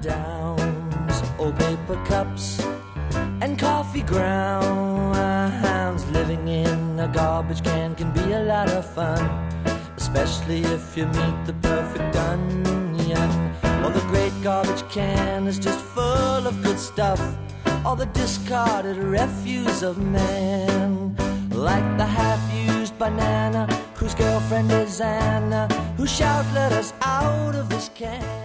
downs, old paper cups and coffee grounds. Living in a garbage can be a lot of fun, especially if you meet the perfect onion. Well, the great garbage can is just full of good stuff, all the discarded refuse of man. Like the half-used banana whose girlfriend is Anna, who shout, "Let us out of this can."